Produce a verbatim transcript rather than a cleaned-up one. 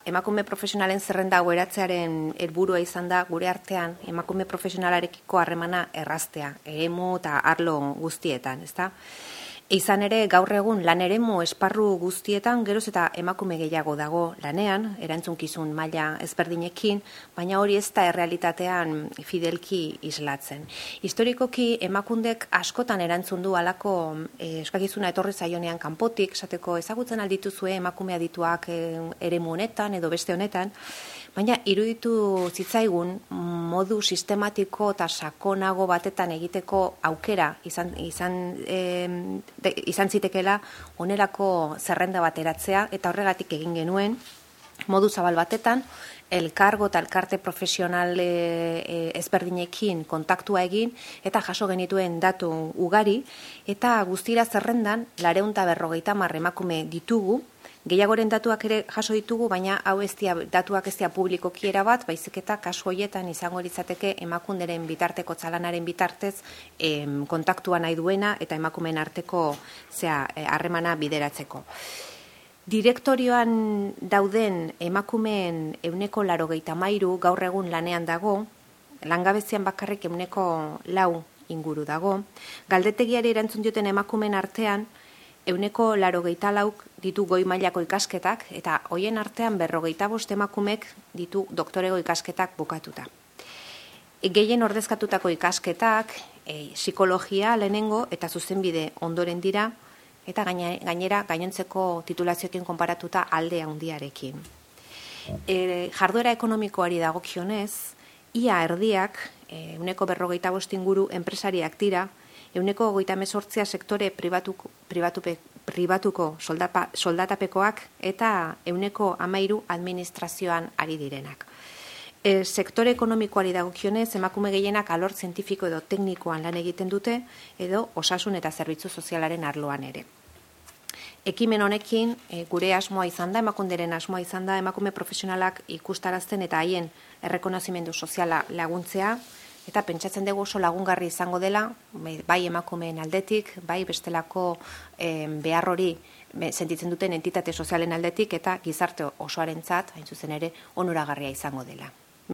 emakume profesionalen zerrenda hau eratzearen helburua izan da gure artean emakume profesionalarekiko harremana erraztea, eremu eta arlo guztietan, ezta? Izan ere, gaur egun lan eremu esparru guztietan geroz eta emakume gehiago dago lanean, erantzunkizun maila ezberdinekin, baina hori ez da errealitatean fidelki islatzen. Historikoki emakundek askotan erantzun du halako eh, eskakizuna etorri zaionean kanpotik, esateko ezagutzen aldituzue emakume adituak eh, eremu honetan edo beste honetan, baina iruditu zitzaigun modu sistematiko eta sakonago batetan egiteko aukera izan, izan, e, de, izan zitekela onerako zerrenda bat eratzea, eta horregatik egin genuen modu zabal batetan elkargo eta elkarte profesional e, ezberdinekin kontaktua egin eta jaso genituen datu ugari, eta guztira zerrendan laurehun eta berrogeita hamar emakume ditugu. Gehiagoren datuak ere jaso ditugu, baina hau ez dira datuak ez dira publikoki erabat, baizik eta kasu horietan izango litzateke emakunderen bitarteko txalanaren bitartez em, kontaktua nahi duena eta emakumeen arteko zea harremana bideratzeko. Direktorioan dauden emakumeen ehuneko laurogeita hamairu gaur egun lanean dago, langabezian bakarrik ehuneko lau inguru dago, galdetegiari erantzun dioten emakumeen artean ehuneko laurogeita lauk ditu goi mailako ikasketak, eta hoien artean berrogeita bost emakumek ditu doktorego ikasketak bukatuta. Gehien ordezkatutako ikasketak, e, psikologia lehenengo eta zuzenbide ondoren dira, eta gainera gainontzeko titulazioekin konparatuta alde handiarekin. E, jarduera ekonomikoari dagokionez, ia erdiak, ehuneko berrogeita bost inguru enpresariak dira, ehuneko hogeita hemezortzia sektore pribatuko, pribatupe, pribatuko soldapa, soldatapekoak eta ehuneko hamairu administrazioan ari direnak. E, sektore ekonomikoari dagokionez, emakume gehienak alor zientifiko edo teknikoan lan egiten dute, edo osasun eta zerbitzu sozialaren arloan ere. Ekimen honekin, e, gure asmoa izan da, emakunderen asmoa izan da, emakume profesionalak ikustarazten eta haien errekonozimendu soziala laguntzea, eta pentsatzen dugu oso lagungarri izango dela, bai emakumeen aldetik, bai bestelako eh, behar hori sentitzen duten entitate sozialen aldetik, eta gizarte osoarentzat, hain zuzen ere, onuragarria izango dela.